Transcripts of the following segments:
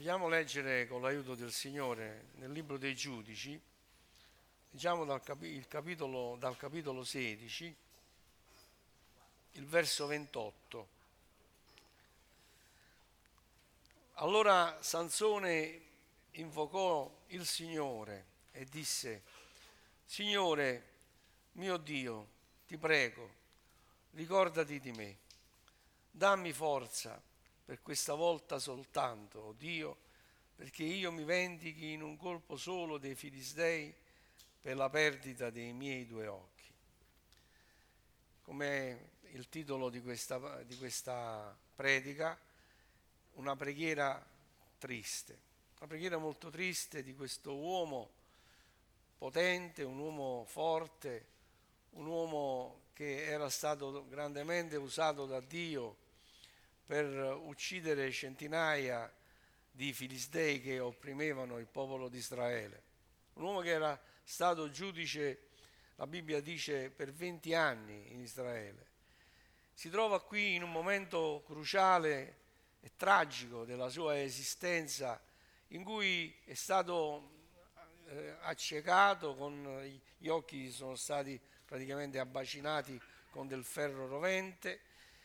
Vogliamo leggere con l'aiuto del Signore nel libro dei Giudici, leggiamo dal capitolo 16, il verso 28. Allora Sansone invocò il Signore e disse: Signore mio Dio, ti prego, ricordati di me, dammi forza per questa volta soltanto, oh Dio, perché io mi vendichi in un colpo solo dei Filistei per la perdita dei miei due occhi. Come il titolo di questa predica, una preghiera triste, una preghiera molto triste di questo uomo potente, un uomo forte, un uomo che era stato grandemente usato da Dio per uccidere centinaia di Filistei che opprimevano il popolo di Israele. Un uomo che era stato giudice, la Bibbia dice, per 20 anni in Israele. Si trova qui in un momento cruciale e tragico della sua esistenza, in cui è stato accecato, con gli occhi sono stati praticamente abbacinati con del ferro rovente,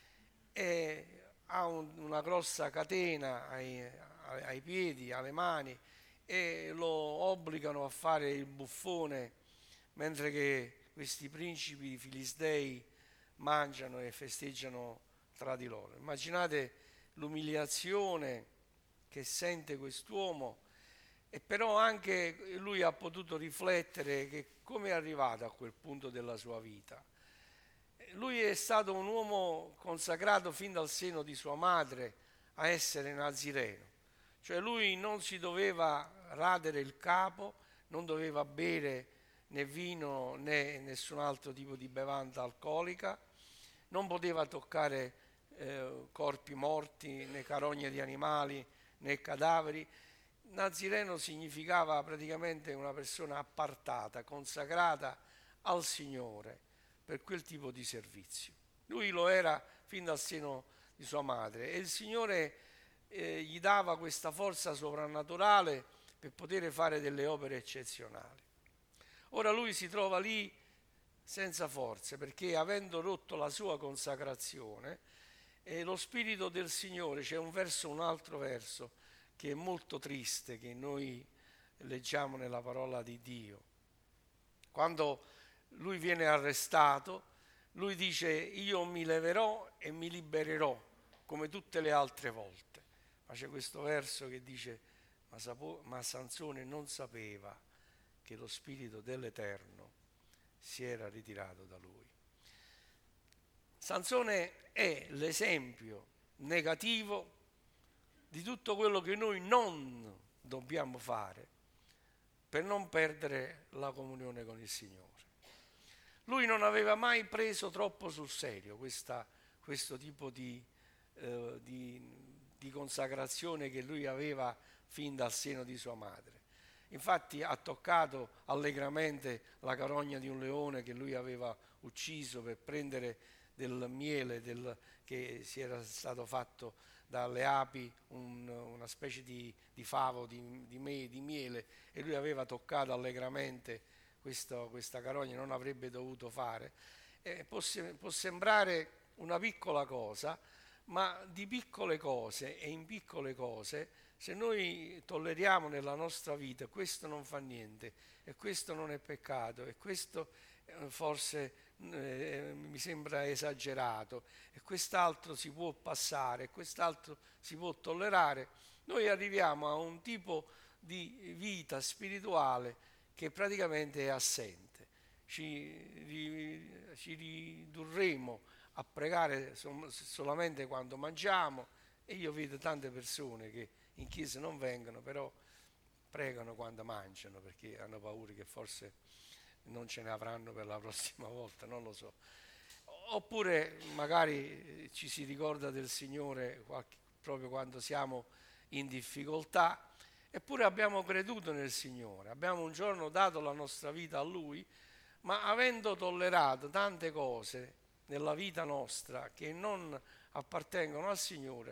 e ha una grossa catena ai piedi, alle mani, e lo obbligano a fare il buffone mentre che questi principi filistei mangiano e festeggiano tra di loro. Immaginate l'umiliazione che sente quest'uomo, e però anche lui ha potuto riflettere che come è arrivato a quel punto della sua vita. Lui è stato un uomo consacrato fin dal seno di sua madre a essere nazireo, cioè lui non si doveva radere il capo, non doveva bere né vino né nessun altro tipo di bevanda alcolica, non poteva toccare corpi morti né carogne di animali né cadaveri. Nazireno significava praticamente una persona appartata, consacrata al Signore per quel tipo di servizio. Lui lo era fin dal seno di sua madre, e il Signore gli dava questa forza sovrannaturale per poter fare delle opere eccezionali. Ora lui si trova lì senza forze, perché avendo rotto la sua consacrazione, lo Spirito del Signore, c'è un altro verso che è molto triste, che noi leggiamo nella parola di Dio. Quando lui viene arrestato, lui dice: io mi leverò e mi libererò come tutte le altre volte. Ma c'è questo verso che dice: ma Sansone non sapeva che lo Spirito dell'Eterno si era ritirato da lui. Sansone è l'esempio negativo di tutto quello che noi non dobbiamo fare per non perdere la comunione con il Signore. Lui non aveva mai preso troppo sul serio questo tipo di consacrazione che lui aveva fin dal seno di sua madre. Infatti ha toccato allegramente la carogna di un leone che lui aveva ucciso per prendere del miele che si era stato fatto dalle api, una specie di favo, di miele, e lui aveva toccato allegramente questa carogna, non avrebbe dovuto fare. Può sembrare una piccola cosa, ma di piccole cose e in piccole cose, se noi tolleriamo nella nostra vita, questo non fa niente, e questo non è peccato, e questo forse mi sembra esagerato, e quest'altro si può passare, e quest'altro si può tollerare, noi arriviamo a un tipo di vita spirituale che praticamente è assente. Ci ridurremo a pregare solamente quando mangiamo, e io vedo tante persone che in chiesa non vengono, però pregano quando mangiano, perché hanno paura che forse non ce ne avranno per la prossima volta, non lo so. Oppure magari ci si ricorda del Signore proprio quando siamo in difficoltà, eppure abbiamo creduto nel Signore, abbiamo un giorno dato la nostra vita a Lui, ma avendo tollerato tante cose nella vita nostra che non appartengono al Signore,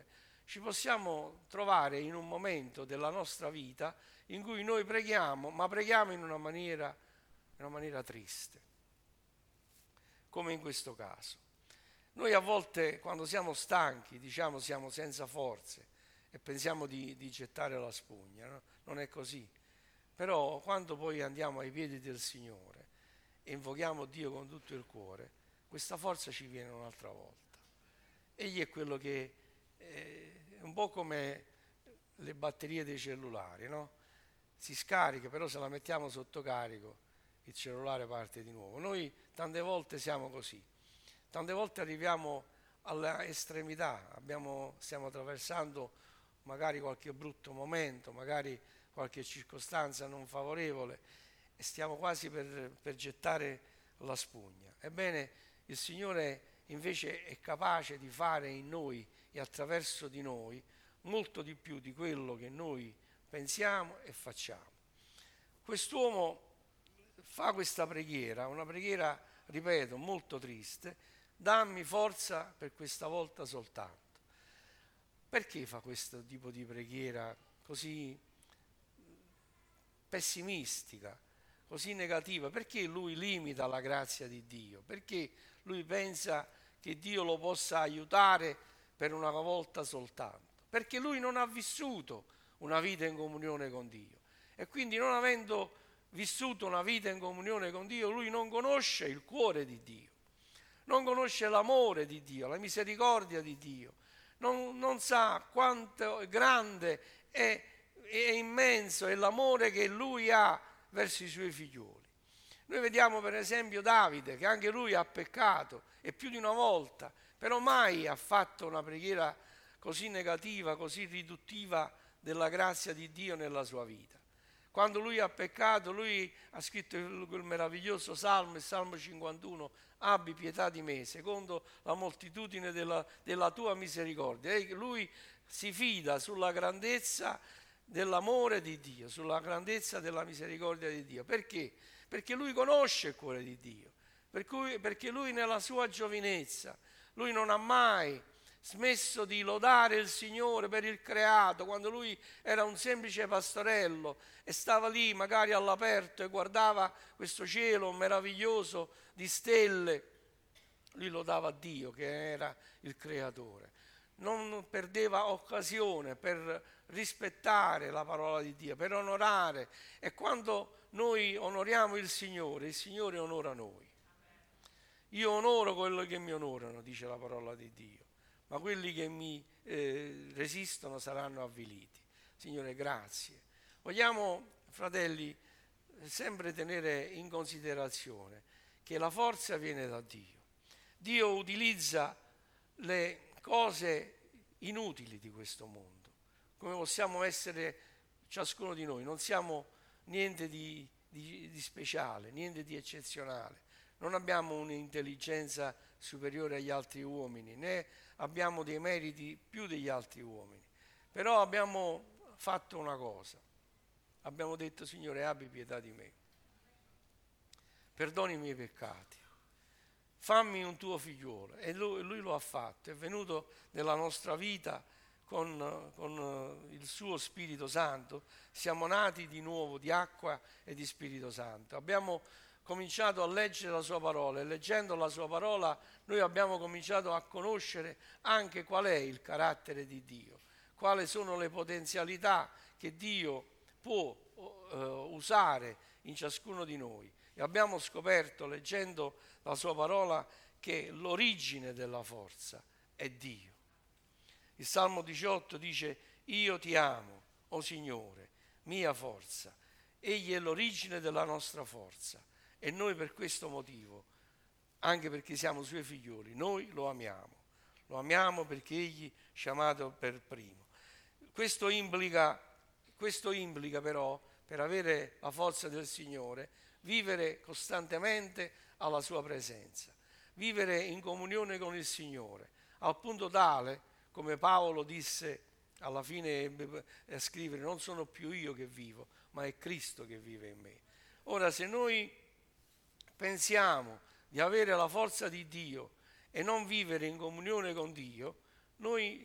ci possiamo trovare in un momento della nostra vita in cui noi preghiamo, ma preghiamo in una maniera triste, come in questo caso. Noi a volte, quando siamo stanchi, diciamo siamo senza forze e pensiamo di gettare la spugna, no? Non è così. Però quando poi andiamo ai piedi del Signore e invochiamo Dio con tutto il cuore, questa forza ci viene un'altra volta. Egli è quello che è un po' come le batterie dei cellulari, no? Si scarica, però se la mettiamo sotto carico il cellulare parte di nuovo. Noi tante volte siamo così, tante volte arriviamo all'estremità, stiamo attraversando magari qualche brutto momento, magari qualche circostanza non favorevole e stiamo quasi per gettare la spugna. Ebbene, il Signore invece è capace di fare in noi e attraverso di noi molto di più di quello che noi pensiamo e facciamo. Quest'uomo fa questa preghiera, una preghiera, ripeto, molto triste: dammi forza per questa volta soltanto. Perché fa questo tipo di preghiera così pessimistica, così negativa? Perché lui limita la grazia di Dio? Perché lui pensa che Dio lo possa aiutare per una volta soltanto? Perché lui non ha vissuto una vita in comunione con Dio e quindi, non avendo vissuto una vita in comunione con Dio, lui non conosce il cuore di Dio, non conosce l'amore di Dio, la misericordia di Dio, non sa quanto grande è immenso è l'amore che lui ha verso i suoi figlioli. Noi vediamo per esempio Davide, che anche lui ha peccato e più di una volta, però mai ha fatto una preghiera così negativa, così riduttiva della grazia di Dio nella sua vita. Quando lui ha peccato, lui ha scritto quel meraviglioso salmo, il Salmo 51, abbi pietà di me, secondo la moltitudine della tua misericordia. E lui si fida sulla grandezza dell'amore di Dio, sulla grandezza della misericordia di Dio. Perché? Perché lui conosce il cuore di Dio, perché lui nella sua giovinezza, lui non ha mai smesso di lodare il Signore per il creato. Quando lui era un semplice pastorello e stava lì magari all'aperto e guardava questo cielo meraviglioso di stelle, lui lodava Dio che era il creatore. Non perdeva occasione per rispettare la parola di Dio, per onorare. E quando noi onoriamo il Signore onora noi. Io onoro quelli che mi onorano, dice la parola di Dio, ma quelli che mi resistono saranno avviliti. Signore, grazie. Vogliamo, fratelli, sempre tenere in considerazione che la forza viene da Dio. Dio utilizza le cose inutili di questo mondo, come possiamo essere ciascuno di noi. Non siamo niente di speciale, niente di eccezionale. Non abbiamo un'intelligenza superiore agli altri uomini, né abbiamo dei meriti più degli altri uomini. Però abbiamo fatto una cosa. Abbiamo detto: Signore, abbi pietà di me. Perdoni i miei peccati. Fammi un tuo figliuolo. E lui lo ha fatto. È venuto nella nostra vita con il suo Spirito Santo. Siamo nati di nuovo di acqua e di Spirito Santo. Abbiamo cominciato a leggere la sua parola e leggendo la sua parola noi abbiamo cominciato a conoscere anche qual è il carattere di Dio, quali sono le potenzialità che Dio può usare in ciascuno di noi. E abbiamo scoperto, leggendo la sua parola, che l'origine della forza è Dio. Il Salmo 18 dice: io ti amo, o Signore, mia forza. Egli è l'origine della nostra forza. E noi per questo motivo, anche perché siamo suoi figlioli, noi lo amiamo perché egli ci ha amato per primo. Questo implica però, per avere la forza del Signore, vivere costantemente alla sua presenza, vivere in comunione con il Signore, al punto tale, come Paolo disse alla fine a scrivere: non sono più io che vivo, ma è Cristo che vive in me. Ora, se noi pensiamo di avere la forza di Dio e non vivere in comunione con Dio, noi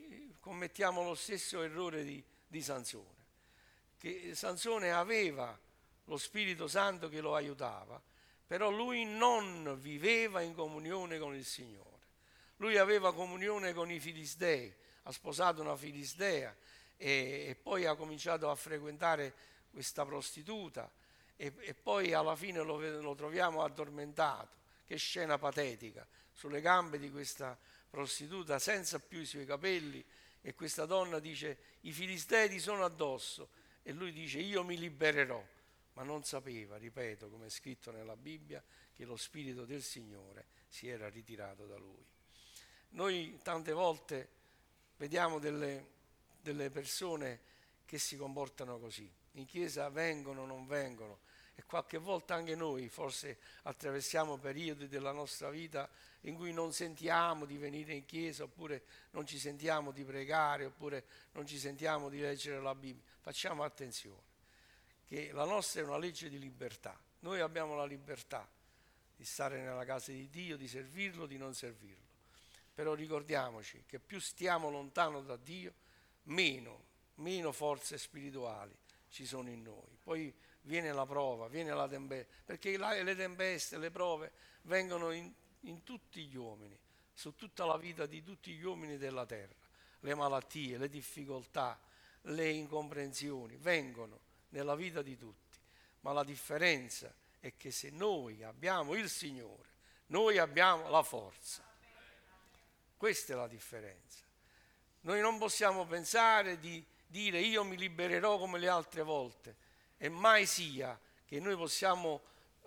commettiamo lo stesso errore di Sansone, che Sansone aveva lo Spirito Santo che lo aiutava, però lui non viveva in comunione con il Signore. Lui aveva comunione con i Filistei, ha sposato una Filistea e poi ha cominciato a frequentare questa prostituta e poi alla fine lo troviamo addormentato. Che scena patetica, sulle gambe di questa prostituta senza più i suoi capelli, e questa donna dice: i Filistei ti sono addosso, e lui dice: io mi libererò. Ma non sapeva, ripeto, come è scritto nella Bibbia, che lo Spirito del Signore si era ritirato da lui. Noi tante volte vediamo delle persone che si comportano così, in chiesa vengono, non vengono, e qualche volta anche noi forse attraversiamo periodi della nostra vita in cui non sentiamo di venire in chiesa, oppure non ci sentiamo di pregare, oppure non ci sentiamo di leggere la Bibbia. Facciamo attenzione, che la nostra è una legge di libertà. Noi abbiamo la libertà di stare nella casa di Dio, di servirlo, di non servirlo. Però ricordiamoci che più stiamo lontano da Dio, meno forze spirituali ci sono in noi. Poi viene la prova, viene la tempesta, perché le tempeste, le prove vengono in tutti gli uomini, su tutta la vita di tutti gli uomini della terra. Le malattie, le difficoltà, le incomprensioni vengono nella vita di tutti, ma la differenza è che se noi abbiamo il Signore, noi abbiamo la forza. Questa è la differenza. Noi non possiamo pensare di dire io mi libererò come le altre volte, e mai sia che noi possiamo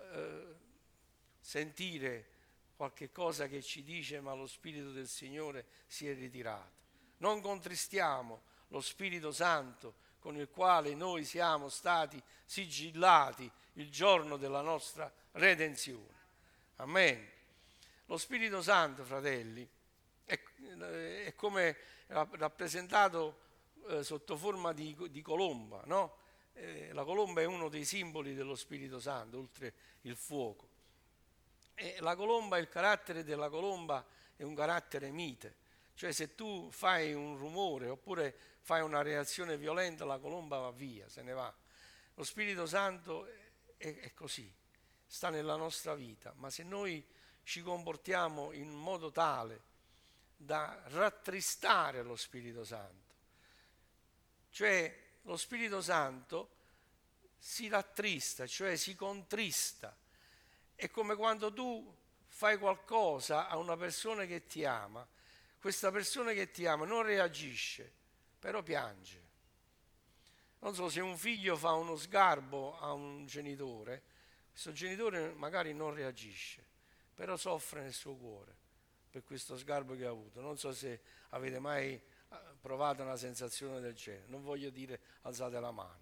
sentire qualche cosa che ci dice ma lo Spirito del Signore si è ritirato. Non contristiamo lo Spirito Santo con il quale noi siamo stati sigillati il giorno della nostra redenzione. Amen. Lo Spirito Santo, fratelli, è come rappresentato sotto forma di colomba, no? La colomba è uno dei simboli dello Spirito Santo, oltre il fuoco. E la colomba, il carattere della colomba è un carattere mite, cioè se tu fai un rumore oppure fai una reazione violenta, la colomba va via, se ne va. Lo Spirito Santo è così, sta nella nostra vita, ma se noi ci comportiamo in modo tale da rattristare lo Spirito Santo, cioè lo Spirito Santo si rattrista, cioè si contrista. È come quando tu fai qualcosa a una persona che ti ama, questa persona che ti ama non reagisce, però piange. Non so, se un figlio fa uno sgarbo a un genitore, questo genitore magari non reagisce, però soffre nel suo cuore per questo sgarbo che ha avuto. Non so se avete mai provato una sensazione del genere. Non voglio dire alzate la mano.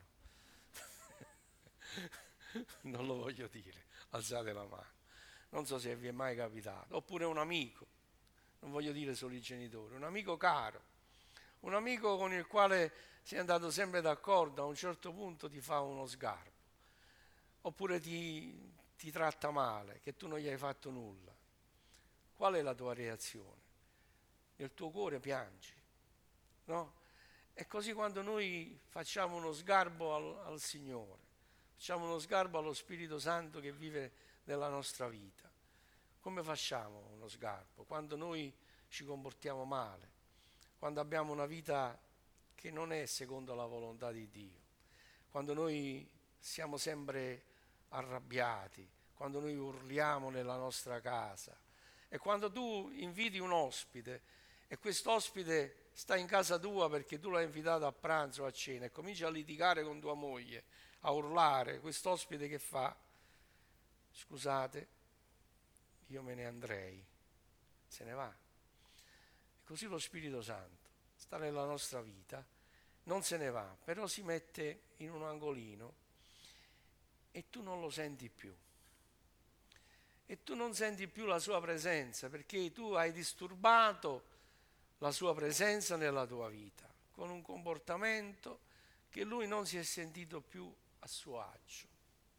Non lo voglio dire, alzate la mano. Non so se vi è mai capitato. Oppure un amico, non voglio dire solo i genitori, un amico caro, un amico con il quale sei andato sempre d'accordo, a un certo punto ti fa uno sgarbo, oppure ti tratta male, che tu non gli hai fatto nulla. Qual è la tua reazione? Nel tuo cuore piangi, no? E così quando noi facciamo uno sgarbo al Signore, facciamo uno sgarbo allo Spirito Santo che vive nella nostra vita. Come facciamo uno sgarbo? Quando noi ci comportiamo male, quando abbiamo una vita che non è secondo la volontà di Dio, quando noi siamo sempre arrabbiati, quando noi urliamo nella nostra casa, e quando tu inviti un ospite e quest'ospite sta in casa tua perché tu l'hai invitato a pranzo o a cena e comincia a litigare con tua moglie, a urlare, quest'ospite che fa? Scusate, io me ne andrei, se ne va. E così lo Spirito Santo sta nella nostra vita, non se ne va, però si mette in un angolino e tu non lo senti più. E tu non senti più la sua presenza perché tu hai disturbato la sua presenza nella tua vita con un comportamento che lui non si è sentito più a suo agio.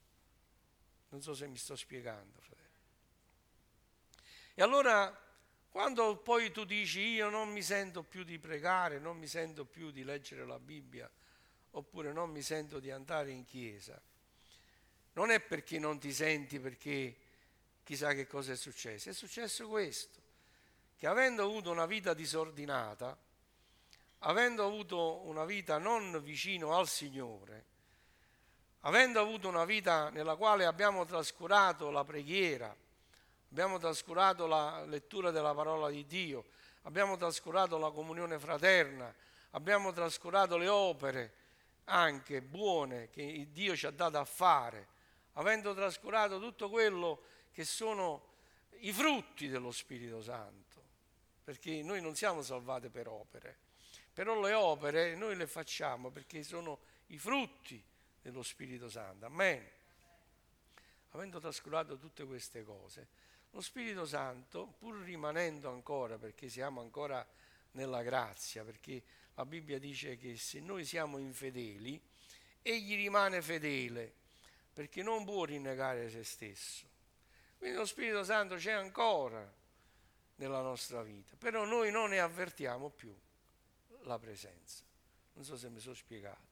Non so se mi sto spiegando, fratello. E allora Quando poi tu dici io non mi sento più di pregare, non mi sento più di leggere la Bibbia, oppure non mi sento di andare in chiesa, non è perché non ti senti, perché chissà che cosa è successo questo, che avendo avuto una vita disordinata, avendo avuto una vita non vicino al Signore, avendo avuto una vita nella quale abbiamo trascurato la preghiera, abbiamo trascurato la lettura della parola di Dio, abbiamo trascurato la comunione fraterna, abbiamo trascurato le opere anche buone che Dio ci ha dato a fare, avendo trascurato tutto quello che sono i frutti dello Spirito Santo, perché noi non siamo salvati per opere, però le opere noi le facciamo perché sono i frutti dello Spirito Santo, amen. Avendo trascurato tutte queste cose, lo Spirito Santo, pur rimanendo ancora, perché siamo ancora nella grazia, perché la Bibbia dice che se noi siamo infedeli, egli rimane fedele, perché non può rinnegare se stesso. Quindi lo Spirito Santo c'è ancora nella nostra vita, però noi non ne avvertiamo più la presenza. Non so se mi sono spiegato.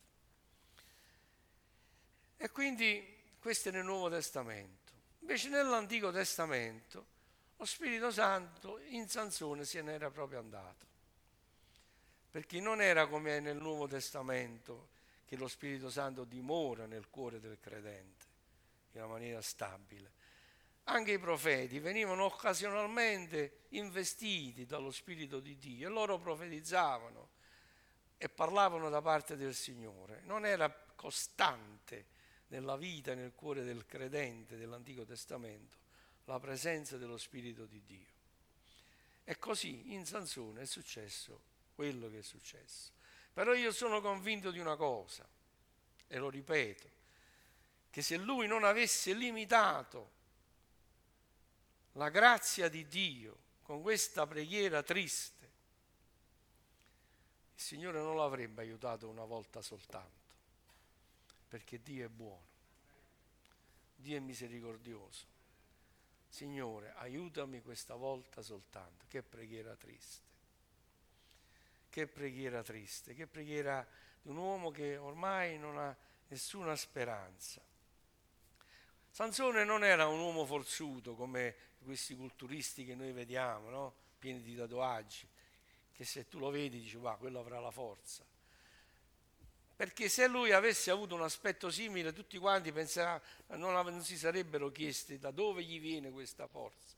E quindi questo è nel Nuovo Testamento. Invece nell'Antico Testamento lo Spirito Santo in Sansone se n'era proprio andato, perché non era come nel Nuovo Testamento che lo Spirito Santo dimora nel cuore del credente in una maniera stabile. Anche i profeti venivano occasionalmente investiti dallo Spirito di Dio e loro profetizzavano e parlavano da parte del Signore. Non era costante nella vita e nel cuore del credente dell'Antico Testamento la presenza dello Spirito di Dio. E così in Sansone è successo quello che è successo. Però io sono convinto di una cosa, e lo ripeto, che se lui non avesse limitato la grazia di Dio con questa preghiera triste, il Signore non l'avrebbe aiutato una volta soltanto, perché Dio è buono, Dio è misericordioso. Signore, aiutami questa volta soltanto. Che preghiera triste, che preghiera triste, che preghiera di un uomo che ormai non ha nessuna speranza. Sansone non era un uomo forzuto come questi culturisti che noi vediamo, no? Pieni di tatuaggi, che se tu lo vedi dici, va, quello avrà la forza. Perché se lui avesse avuto un aspetto simile, tutti quanti non si sarebbero chiesti da dove gli viene questa forza.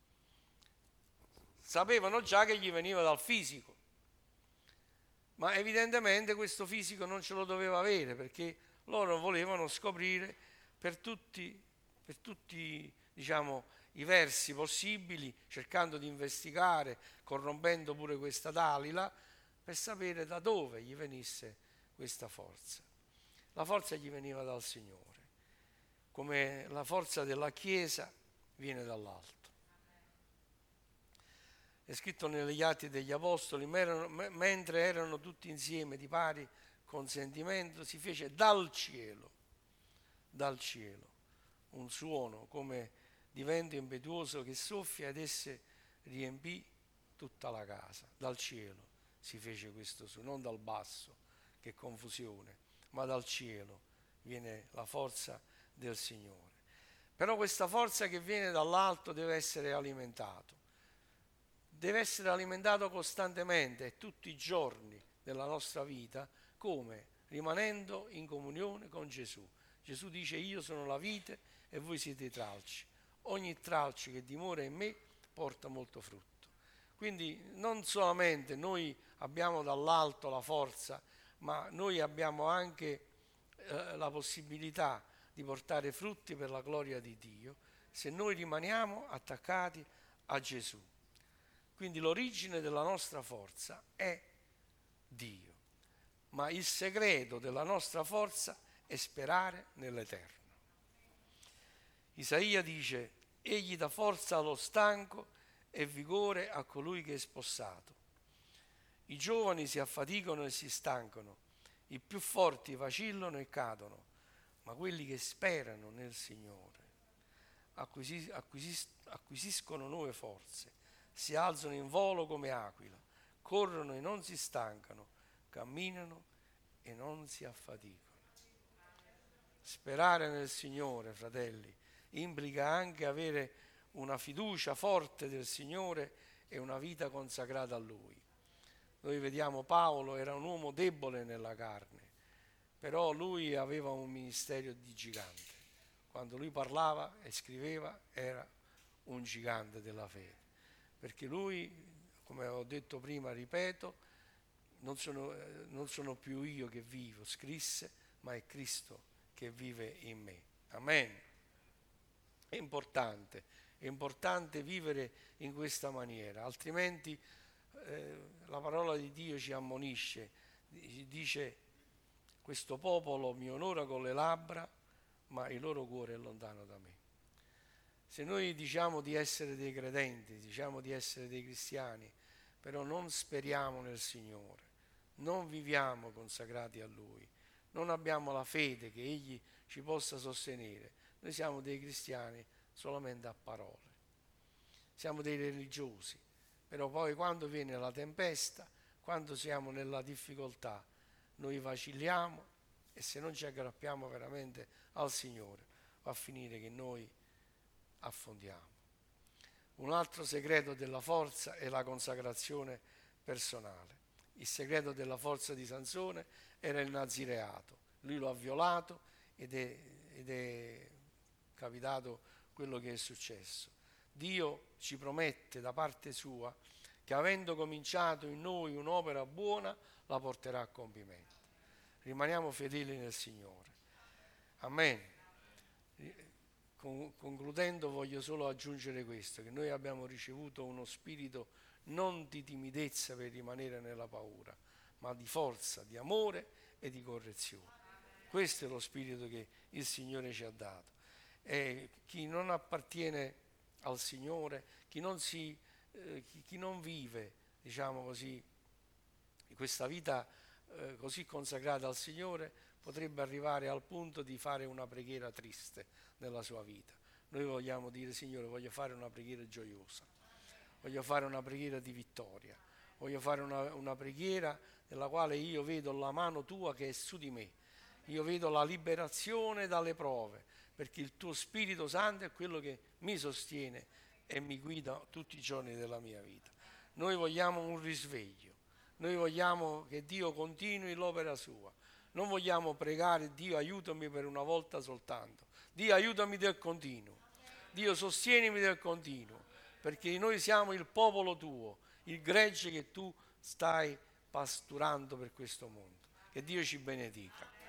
Sapevano già che gli veniva dal fisico, ma evidentemente questo fisico non ce lo doveva avere, perché loro volevano scoprire per tutti diciamo, i versi possibili, cercando di investigare, corrompendo pure questa Dalila, per sapere da dove gli venisse questa forza. La forza gli veniva dal Signore, come la forza della Chiesa viene dall'alto. È scritto negli Atti degli Apostoli, mentre erano tutti insieme di pari consentimento, si fece dal cielo, un suono come di vento impetuoso che soffia ed esse riempì tutta la casa. Dal cielo si fece questo suono, non dal basso, che confusione, ma dal cielo viene la forza del Signore. Però questa forza che viene dall'alto deve essere alimentato costantemente e tutti i giorni della nostra vita, come? Rimanendo in comunione con Gesù. Gesù dice: io sono la vite e voi siete i tralci. Ogni tralce che dimora in me porta molto frutto. Quindi non solamente noi abbiamo dall'alto la forza, ma noi abbiamo anche la possibilità di portare frutti per la gloria di Dio se noi rimaniamo attaccati a Gesù. Quindi l'origine della nostra forza è Dio, ma il segreto della nostra forza è sperare nell'Eterno. Isaia dice: egli dà forza allo stanco e vigore a colui che è spossato. I giovani si affaticano e si stancano, i più forti vacillano e cadono, ma quelli che sperano nel Signore acquisiscono nuove forze, si alzano in volo come aquila, corrono e non si stancano, camminano e non si affaticano. Sperare nel Signore, fratelli, implica anche avere una fiducia forte del Signore e una vita consacrata a Lui. Noi vediamo Paolo era un uomo debole nella carne, però lui aveva un ministero di gigante. Quando lui parlava e scriveva era un gigante della fede, perché lui, come ho detto prima, ripeto, non sono più io che vivo, scrisse, ma è Cristo che vive in me. Amen. È importante vivere in questa maniera, altrimenti la parola di Dio ci ammonisce, dice: questo popolo mi onora con le labbra, ma il loro cuore è lontano da me. Se noi diciamo di essere dei credenti, diciamo di essere dei cristiani, però non speriamo nel Signore, non viviamo consacrati a Lui, non abbiamo la fede che Egli ci possa sostenere, noi siamo dei cristiani solamente a parole, siamo dei religiosi, però poi quando viene la tempesta, quando siamo nella difficoltà, noi vacilliamo e se non ci aggrappiamo veramente al Signore va a finire che noi affondiamo. Un altro segreto della forza è la consacrazione personale. Il segreto della forza di Sansone era il nazireato. Lui lo ha violato ed è capitato quello che è successo. Dio ci promette da parte sua che avendo cominciato in noi un'opera buona la porterà a compimento. Rimaniamo fedeli nel Signore. Amen. Concludendo voglio solo aggiungere questo, che noi abbiamo ricevuto uno spirito non di timidezza per rimanere nella paura, ma di forza, di amore e di correzione. Questo è lo spirito che il Signore ci ha dato. E chi non appartiene al Signore, chi non vive, diciamo così, questa vita così consacrata al Signore, potrebbe arrivare al punto di fare una preghiera triste nella sua vita. Noi vogliamo dire: Signore, voglio fare una preghiera gioiosa, voglio fare una preghiera di vittoria, voglio fare una preghiera nella quale io vedo la mano tua che è su di me, io vedo la liberazione dalle prove, perché il tuo Spirito Santo è quello che mi sostiene e mi guida tutti i giorni della mia vita. Noi vogliamo un risveglio, noi vogliamo che Dio continui l'opera sua, non vogliamo pregare: Dio aiutami per una volta soltanto, Dio aiutami del continuo, Dio sostienimi del continuo, perché noi siamo il popolo tuo, il gregge che tu stai pasturando per questo mondo. Che Dio ci benedica.